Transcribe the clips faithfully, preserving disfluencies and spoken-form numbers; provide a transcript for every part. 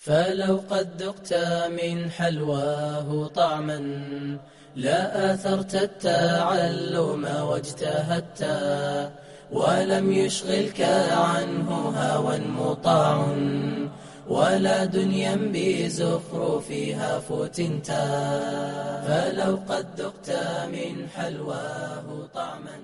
فلو قد ذقت من حلواه طعما لا آثرت التعلم واجتهدت ولم يشغلك عنه هوى مطاع ولا دنيا بزخرفها فتنت. فلو قد ذقت من حلواه طعما.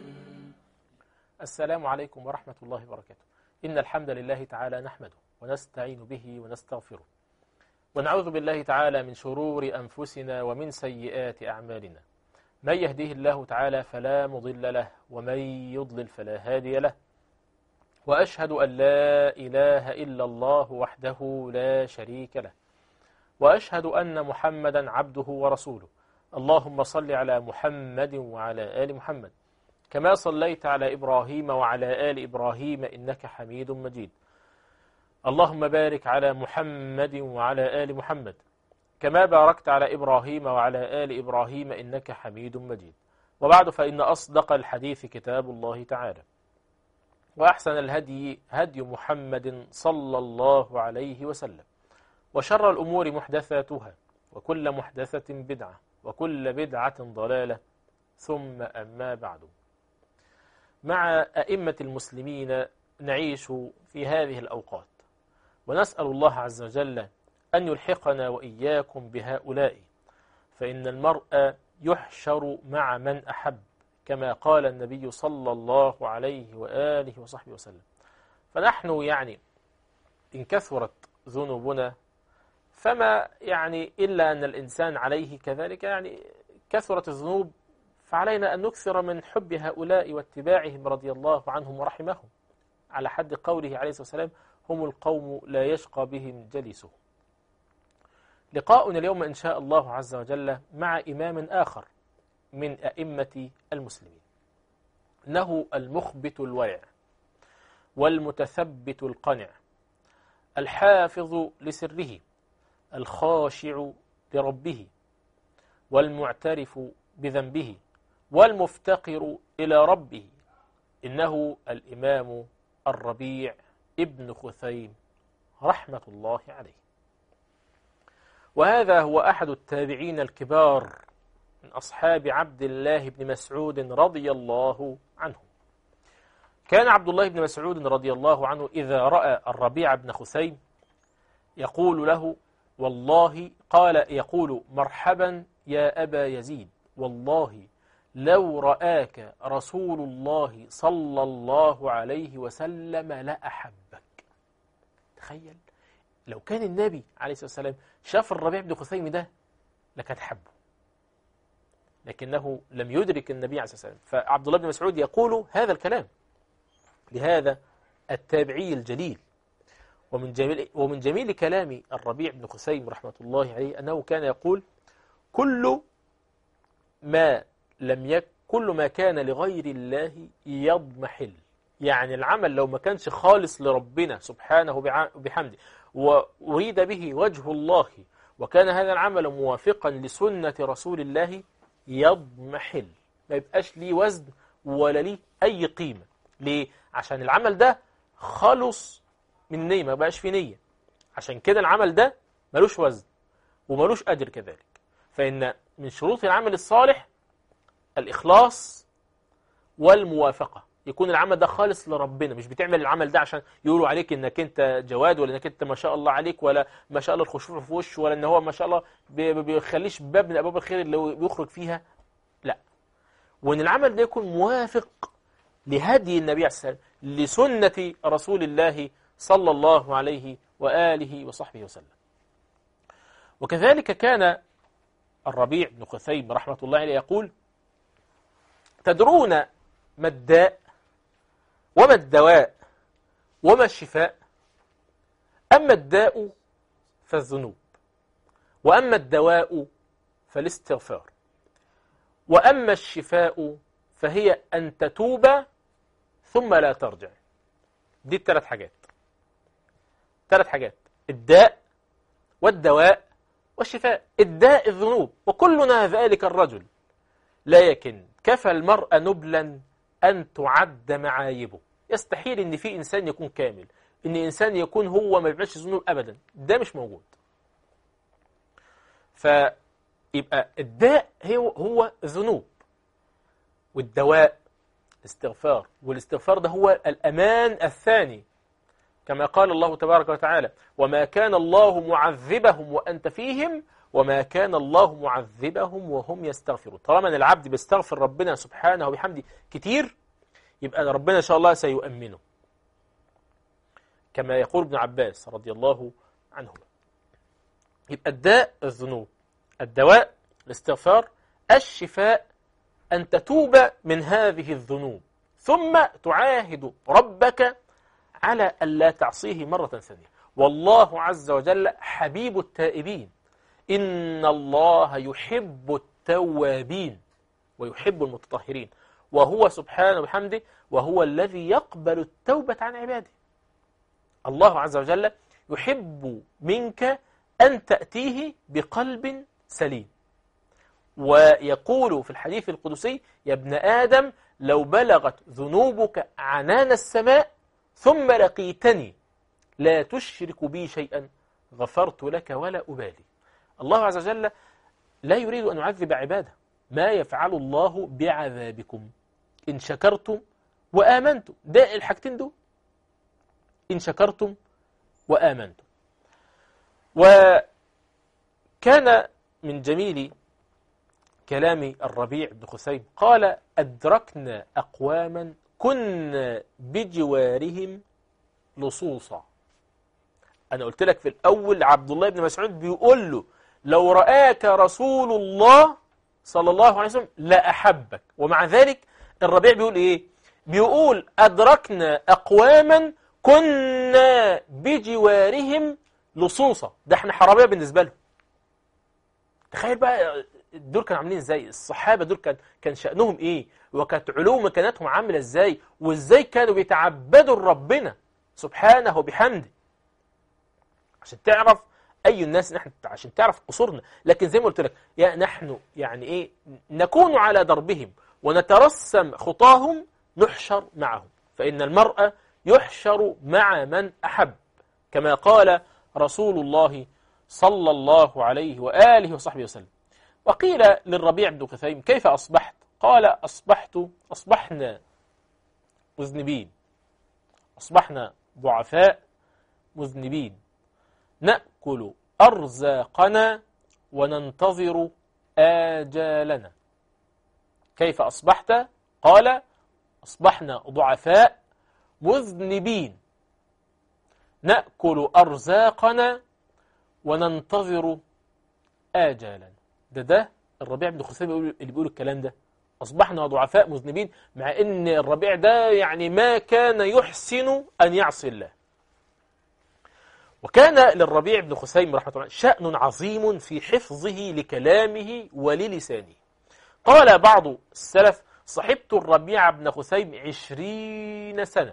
السلام عليكم ورحمة الله وبركاته. إن الحمد لله تعالى نحمده ونستعين به ونستغفره ونعوذ بالله تعالى من شرور أنفسنا ومن سيئات أعمالنا. من يهديه الله تعالى فلا مضل له ومن يضلل فلا هادي له، وأشهد أن لا إله إلا الله وحده لا شريك له، وأشهد أن محمدا عبده ورسوله. اللهم صل على محمد وعلى آل محمد كما صليت على إبراهيم وعلى آل إبراهيم إنك حميد مجيد. اللهم بارك على محمد وعلى آل محمد كما باركت على إبراهيم وعلى آل إبراهيم إنك حميد مجيد. وبعد، فإن أصدق الحديث كتاب الله تعالى، وأحسن الهدي هدي محمد صلى الله عليه وسلم، وشر الأمور محدثاتها وكل محدثة بدعة وكل بدعة ضلالة، ثم أما بعد. مع أئمة المسلمين نعيش في هذه الأوقات، ونسأل الله عز وجل أن يلحقنا وإياكم بهؤلاء، فإن المرء يحشر مع من أحب كما قال النبي صلى الله عليه وآله وصحبه وسلم. فنحن يعني إن كثرت ذنوبنا فما يعني إلا أن الإنسان عليه كذلك، يعني كثرت الذنوب فعلينا أن نكثر من حب هؤلاء واتباعهم رضي الله عنهم ورحمهم، على حد قوله عليه الصلاة والسلام: هم القوم لا يشقى بهم جليسهم. لقاؤنا اليوم إن شاء الله عز وجل مع إمام آخر من أئمة المسلمين، إنه المخبت الورع والمتثبت القنع، الحافظ لسره، الخاشع لربه، والمعترف بذنبه، والمفتقر إلى ربه. إنه الإمام الربيع ابن خثيم رحمة الله عليه. وهذا هو أحد التابعين الكبار من أصحاب عبد الله بن مسعود رضي الله عنه. كان عبد الله بن مسعود رضي الله عنه إذا رأى الربيع بن خثيم يقول له: والله قال يقول مرحبا يا أبا يزيد، والله لو رآك رسول الله صلى الله عليه وسلم لأحبك. تخيل لو كان النبي عليه الصلاة والسلام شاف الربيع بن خثيم ده لكان حبه، لكنه لم يدرك النبي عليه الصلاة والسلام. فعبد الله بن مسعود يقول هذا الكلام لهذا التابعي الجليل. ومن جميل, ومن جميل كلام الربيع بن خثيم رحمة الله عليه أنه كان يقول: كل ما لم يك كل ما كان لغير الله يضمحل. يعني العمل لو ما كانش خالص لربنا سبحانه وبحمده وأريد به وجه الله، وكان هذا العمل موافقا لسنة رسول الله، يضمحل، ما يبقاش ليه وزن ولا ليه أي قيمة. ليه؟ عشان العمل ده خلص من نية، ما بقاش في نية، عشان كده العمل ده ملوش وزن وملوش أجر كذلك. فإن من شروط العمل الصالح الإخلاص والموافقة، يكون العمل ده خالص لربنا، مش بتعمل العمل ده عشان يقولوا عليك انك انت جواد، ولا انك انت ما شاء الله عليك، ولا ما شاء الله الخشوع في وش، ولا ان هو ما شاء الله ما بيخليش باب من ابواب الخير اللي بيخرج فيها. لا، وان العمل ده يكون موافق لهدي النبي عليه الصلاة والسلام، لسنة رسول الله صلى الله عليه وآله وصحبه وسلم. وكذلك كان الربيع بن خثيم رحمة الله عليه يقول: تدرون ما الداء وما الدواء وما الشفاء؟ أما الداء فالذنوب، وأما الدواء فالاستغفار، وأما الشفاء فهي أن تتوب ثم لا ترجع. دي الثلاث حاجات، ثلاث حاجات: الداء والدواء والشفاء. الداء الذنوب، وكلنا ذلك الرجل، لكن كفى المرء نبلا أن تعد معايبه. يستحيل أن في إنسان يكون كامل. إن إنسان يكون هو ما بيعملش ذنوب أبدا، ده مش موجود. فيبقى الداء هو هو ذنوب، والدواء استغفار، والاستغفار ده هو الأمان الثاني، كما قال الله تبارك وتعالى: وما كان الله معذبهم وأنت فيهم وما كان الله معذبهم وهم يستغفرون. طالما أن العبد بيستغفر ربنا سبحانه وبحمده كتير، يبقى ربنا إن شاء الله سيؤمنه، كما يقول ابن عباس رضي الله عنهما. يبقى الداء الذنوب، الدواء الاستغفار، الشفاء أن تتوب من هذه الذنوب، ثم تعاهد ربك على ألا تعصيه مرة ثانية. والله عز وجل حبيب التائبين، إن الله يحب التوابين ويحب المتطهرين، وهو سبحانه وبحمده وهو الذي يقبل التوبة عن عباده. الله عز وجل يحب منك أن تأتيه بقلب سليم، ويقول في الحديث القدسي: يا ابن آدم لو بلغت ذنوبك عنان السماء ثم لقيتني لا تشرك بي شيئا غفرت لك ولا أبالي. الله عز وجل لا يريد أن يعذب عباده. ما يفعل الله بعذابكم إن شكرتم وآمنتم، ده الحاجتين دول، إن شكرتم وآمنتم. وكان من جميل كلام الربيع بن خثيم قال: أدركنا أقواما كنا بجوارهم لصوصا. أنا قلت لك في الأول عبد الله بن مسعود بيقول له: لو رآك رسول الله صلى الله عليه وسلم لأحبك. ومع ذلك الربيع بيقول إيه؟ بيقول: أدركنا أقواما كنا بجوارهم لصوصا. ده احنا حرامية بالنسبة لهم. تخيل بقى دول كانوا عاملين ازاي، الصحابة دول كان كان شأنهم ايه، وكانت علو مكانتهم عاملة ازاي، وازاي كانوا بيتعبدوا لربنا سبحانه وبحمده. عشان تعرف أي الناس نحن، عشان تعرف قصورنا. لكن زي ما قلت لك، يا نحن يعني إيه، نكون على دربهم ونترسم خطاهم نحشر معهم، فإن المرء يحشر مع من أحب، كما قال رسول الله صلى الله عليه وآله وصحبه وسلم. وقيل للربيع بن خثيم: كيف أصبحت؟ قال: أصبحت أصبحنا مذنبين، أصبحنا ضعفاء مذنبين، نأكل أرزاقنا وننتظر آجالنا. كيف أصبحت؟ قال: أصبحنا ضعفاء مذنبين، نأكل أرزاقنا وننتظر آجالا. ده ده الربيع بن خثيم اللي بيقول الكلام ده، أصبحنا ضعفاء مذنبين، مع إن الربيع ده يعني ما كان يحسن أن يعصي الله. وكان للربيع بن خثيم رحمة الله شأن عظيم في حفظه لكلامه وللسانه. قال بعض السلف: صحبت الربيع بن خثيم عشرين سنة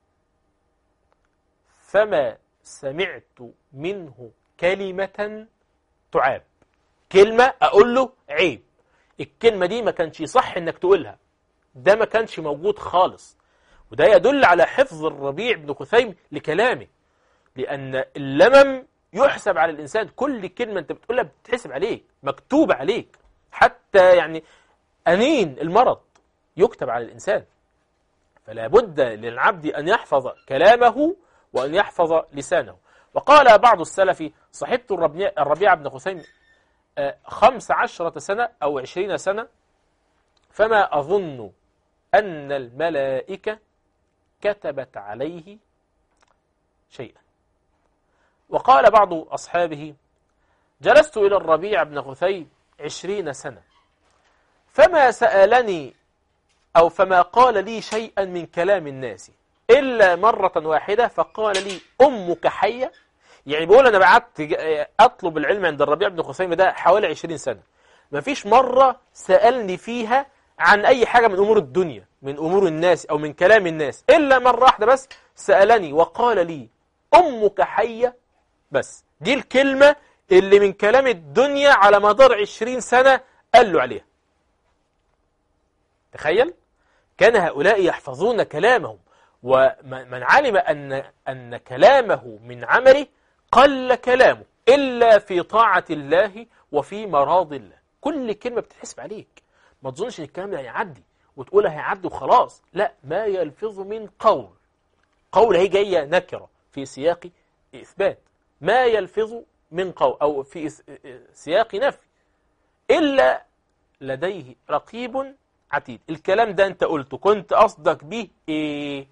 فما سمعت منه كلمة تعاب. كلمة أقول له عيب، الكلمة دي ما كانش صح إنك تقولها، ده ما كانش موجود خالص. وده يدل على حفظ الربيع بن خثيم لكلامه، لأن اللمم يحسب على الإنسان، كل كلمة أنت بتقولها بتحسب عليك، مكتوب عليك، حتى يعني أنين المرض يكتب على الإنسان. فلا بد للعبد أن يحفظ كلامه وأن يحفظ لسانه. وقال بعض السلف: صحبت الربيع بن خثيم خمس عشرة سنة أو عشرين سنة فما أظن أن الملائكة كتبت عليه شيئا. وقال بعض أصحابه: جلست إلى الربيع بن خثيم عشرين سنة فما سألني أو فما قال لي شيئا من كلام الناس إلا مرة واحدة فقال لي: أمك حية. يعني بيقول أنا بعدت أطلب العلم عند الربيع بن خثيم ده حوالي عشرين سنة، ما فيش مرة سألني فيها عن أي حاجة من أمور الدنيا، من أمور الناس أو من كلام الناس، إلا مرة واحدة بس سألني وقال لي: أمك حية. بس دي الكلمة اللي من كلام الدنيا على مدار عشرين سنة قال له عليها. تخيل، كان هؤلاء يحفظون كلامهم ومن علم أن, أن كلامه من عمله قل كلامه إلا في طاعة الله وفي مراض الله. كل كلمة بتتحسب عليك، ما تظنش ان الكلام ده هيعدي وتقولها هيعدي وخلاص. لا، ما يلفظ من قول، قول هي جاية نكرة في سياق إثبات، ما يلفظ من قول أو في سياق نفي إلا لديه رقيب عتيد. الكلام ده أنت قلته كنت قصدك به إيه؟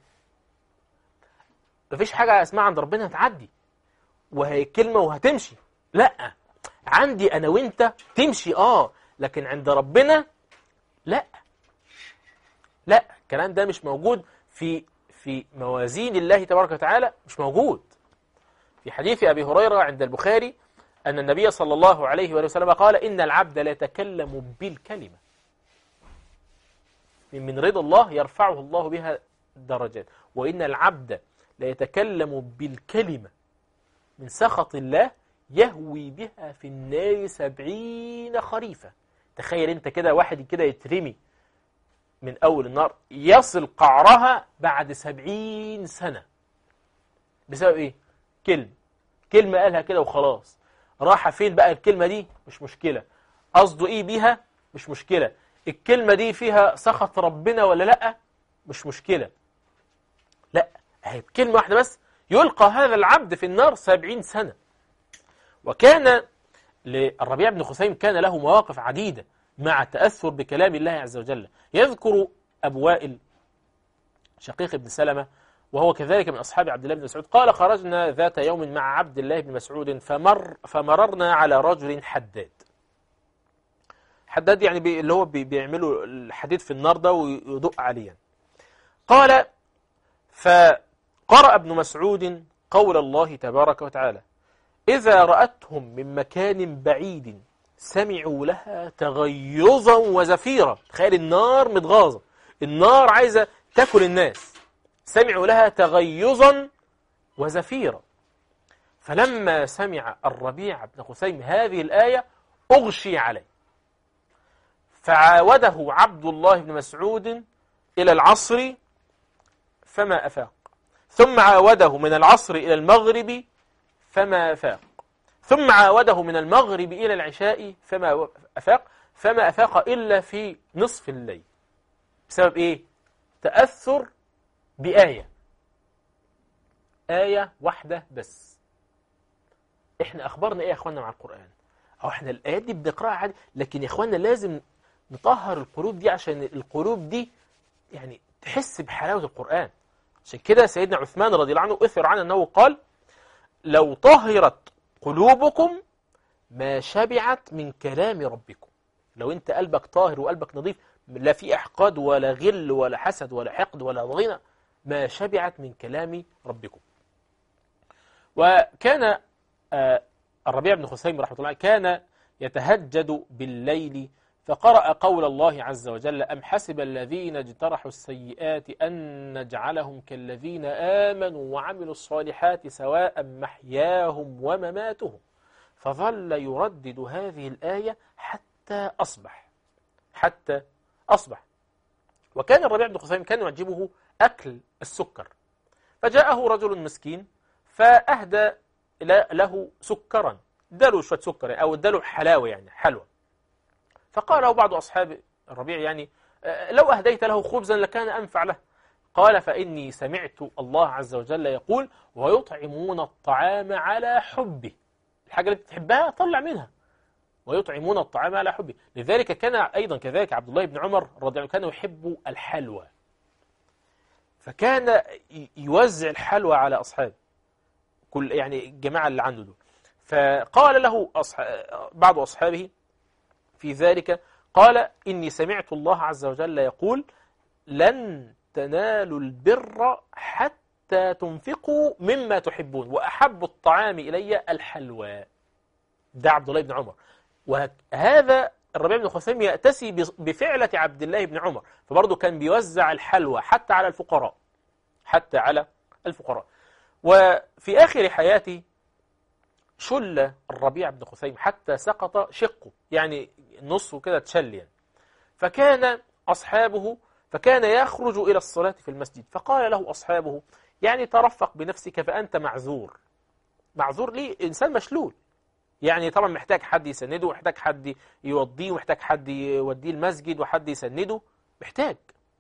مفيش حاجة اسمها عند ربنا هتعدي وهي كلمة وهتمشي، لا، عندي أنا وإنت تمشي آه، لكن عند ربنا لا لا، الكلام ده مش موجود في في موازين الله تبارك وتعالى، مش موجود. في حديث أبي هريرة عند البخاري أن النبي صلى الله عليه وسلم قال: إن العبد لا يتكلم بالكلمة من رضا الله يرفعه الله بها درجات، وإن العبد لا يتكلم بالكلمة من سخط الله يهوي بها في النار سبعين خريفا. تخيل انت كده واحد كده يترمي من أول النار يصل قعرها بعد سبعين سنة بسبب إيه؟ كلمة كلمة قالها كده وخلاص. راح فين بقى الكلمة دي؟ مش مشكلة. قصده إيه بيها؟ مش مشكلة. الكلمة دي فيها سخط ربنا ولا لأ؟ مش مشكلة. لا، هي كلمة واحدة بس يلقى هذا العبد في النار سبعين سنة. وكان للربيع بن خثيم كان له مواقف عديدة مع التأثر بكلام الله عز وجل. يذكر أبو وائل شقيق بن سلمة وهو كذلك من أصحاب عبد الله بن مسعود قال: خرجنا ذات يوم مع عبد الله بن مسعود فمر فمررنا على رجل حداد. حداد يعني بي اللي هو بي بيعملوا الحديد في النار ده ويدق عليه. قال: فقرأ ابن مسعود قول الله تبارك وتعالى: إذا رأتهم من مكان بعيد سمعوا لها تغيظا وزفيرا. تخيل النار متغاظة، النار عايزة تاكل الناس، سمعوا لها تغيظا وزفيرا. فلما سمع الربيع بن خثيم هذه الآية أغشي عليه، فعاوده عبد الله بن مسعود إلى العصر فما أفاق، ثم عاوده من العصر إلى المغرب فما أفاق، ثم عاوده من المغرب إلى العشاء فما أفاق، فما أفاق إلا في نصف الليل. بسبب إيه؟ تأثر بآية، آية واحدة بس. إحنا أخبرنا إيه يا أخوانا مع القرآن؟ أو إحنا الآيات دي بنقرأها عادي، لكن يا أخوانا لازم نطهر القلوب دي عشان القلوب دي يعني تحس بحلاوة القرآن. عشان كده سيدنا عثمان رضي الله عنه أثر عنه أنه قال: لو طهرت قلوبكم ما شبعت من كلام ربكم. لو أنت قلبك طاهر وقلبك نظيف، لا في إحقاد ولا غل ولا حسد ولا حقد ولا ضغينة، ما شبعت من كلام ربكم. وكان الربيع بن خثيم رحمه الله كان يتهجد بالليل فقرأ قول الله عز وجل: أم حسب الذين اجترحوا السيئات أن نجعلهم كالذين آمنوا وعملوا الصالحات سواء محياهم ومماتهم. فظل يردد هذه الآية حتى أصبح حتى أصبح وكان الربيع بن خثيم كان يعجبه أكل السكر، فجاءه رجل مسكين فأهدى له سكرا، اداله شوية سكر أو اداله حلاوة يعني حلوى. فقال له بعض أصحاب الربيع يعني: لو أهديت له خبزا لكان أنفع له. قال: فإني سمعت الله عز وجل يقول: ويطعمون الطعام على حبه. الحاجة اللي بتحبها طلع منها، ويطعمون الطعام على حبه. لذلك كان أيضا كذلك عبد الله بن عمر رضي الله عنه كان يحب الحلوى، فكان يوزع الحلوى على أصحابه كل يعني الجماعة اللي عنده دول. فقال له أصحاب بعض أصحابه في ذلك، قال: إني سمعت الله عز وجل يقول: لن تنالوا البر حتى تنفقوا مما تحبون وأحب الطعام إلي الحلوى. ده عبد الله بن عمر. وهذا الربيع بن خثيم يأتسي بفعلة عبد الله بن عمر، فبرضه كان بيوزع الحلوى حتى على الفقراء حتى على الفقراء. وفي آخر حياته شل الربيع بن خثيم حتى سقط شقه، يعني نصه كده تشل يعني. فكان أصحابه فكان يخرج إلى الصلاة في المسجد، فقال له أصحابه يعني ترفق بنفسك فأنت معذور. معذور ليه؟ إنسان مشلول، يعني طبعا محتاج حد يسنده، ومحتاج حد يوضيه، ومحتاج حد يوديه المسجد، وحد يسنده، محتاج.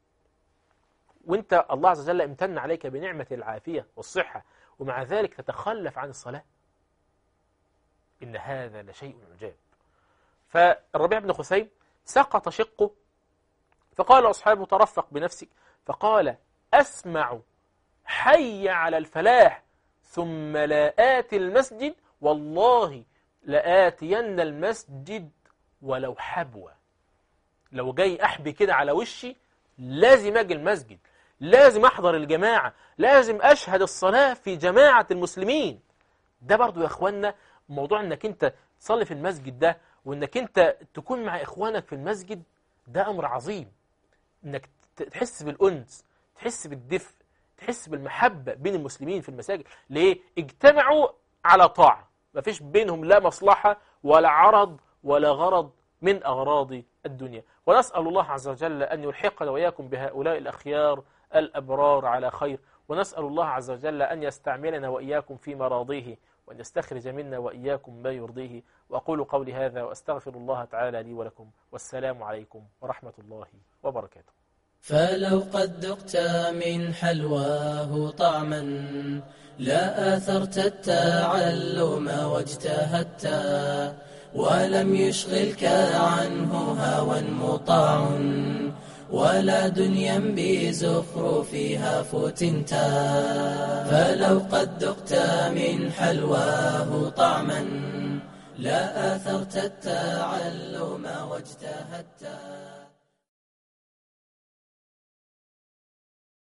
وانت الله عز وجل امتن عليك بنعمة العافية والصحة، ومع ذلك تتخلف عن الصلاة. إن هذا لشيء عجاب. فالربيع بن خثيم سقط شقه، فقال أصحابه ترفق بنفسك، فقال أسمع حي على الفلاح ثم لا آتي المسجد، والله لآتين المسجد ولو حبوة. لو جاي أحبي كده على وشي لازم أجي المسجد، لازم أحضر الجماعة، لازم أشهد الصلاة في جماعة المسلمين. ده برضو يا إخواننا موضوع أنك أنت تصلي في المسجد ده، وأنك أنت تكون مع إخوانك في المسجد، ده أمر عظيم. أنك تحس بالأنس، تحس بالدفء، تحس بالمحبة بين المسلمين في المساجد. ليه؟ اجتمعوا على طاعة، ما فيش بينهم لا مصلحة ولا عرض ولا غرض من أغراض الدنيا. ونسأل الله عز وجل أن يلحقنا وإياكم بهؤلاء الأخيار الأبرار على خير، ونسأل الله عز وجل أن يستعملنا وإياكم في مراضيه، وأن يستخرج منا وإياكم ما يرضيه. وأقول قولي هذا وأستغفر الله تعالى لي ولكم، والسلام عليكم ورحمة الله وبركاته. فلو قد ذقت من حلواه طعما لا آثرت التعلم واجتهدت، ولم يشغلك عنه هوى مطاع ولا دنيا بزخرفها فتنتا. فلو قد ذقت من حلواه طعما لا آثرت التعلم واجتهدت.